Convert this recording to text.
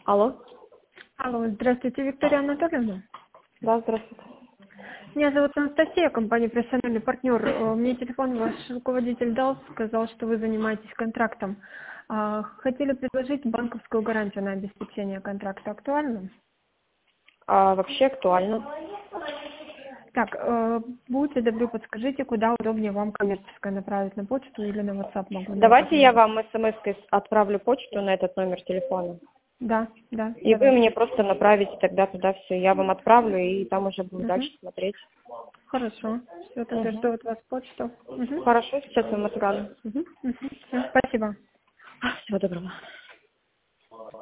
Алло. Алло, здравствуйте, Виктория Анатольевна. Да, здравствуйте. Меня зовут Анастасия, компания «Профессиональный партнер». Мне телефон ваш руководитель дал, сказал, что вы занимаетесь контрактом. Хотели предложить банковскую гарантию на обеспечение контракта. Актуально? Вообще актуально. Так, будьте добры, подскажите, куда удобнее вам коммерческое направить, на почту или на WhatsApp могу на этот Давайте я номер? вам смс-кой отправлю почту на этот номер телефона. Да, И вы давайте. мне просто направите тогда туда все. Я вам отправлю, и там уже буду дальше смотреть. Хорошо. Все, тогда Мгм. жду от вас почту. Хорошо, сейчас вам отправлю. Всё, спасибо. Всего доброго.